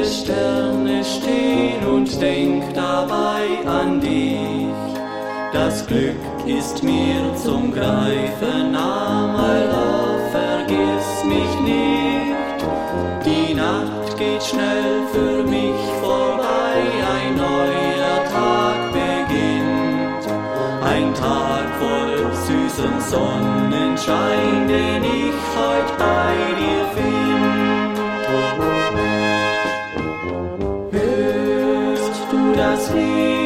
Sterne stehen und denk dabei an dich. Das Glück ist mir zum Greifen nah, my love, vergiss mich nicht. Die Nacht geht schnell für mich vorbei, ein neuer Tag beginnt. Ein Tag voll süßem Sonnenschein, den ich heut bei dir find. Hörst du das Lied?